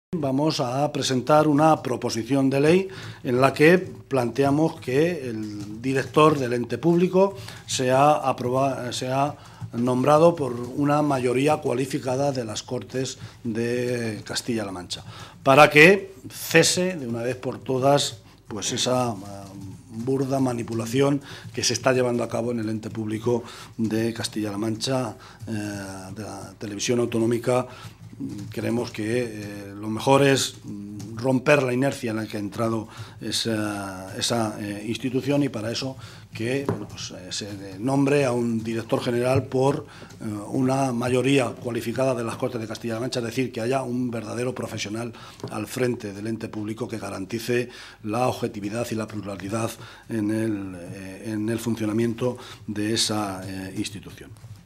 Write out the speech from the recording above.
Vamos a presentar una proposición de ley en la que planteamos que el director del ente público sea nombrado por una mayoría cualificada de las Cortes de Castilla-La Mancha, para que cese de una vez por todas pues esa burda manipulación que se está llevando a cabo en el ente público de Castilla-La Mancha, de la televisión autonómica. Creemos que lo mejor es romper la inercia en la que ha entrado esa institución, y para eso que se nombre a un director general por una mayoría cualificada de las Cortes de Castilla-La Mancha, es decir, que haya un verdadero profesional al frente del ente público que garantice la objetividad y la pluralidad en el funcionamiento de esa institución.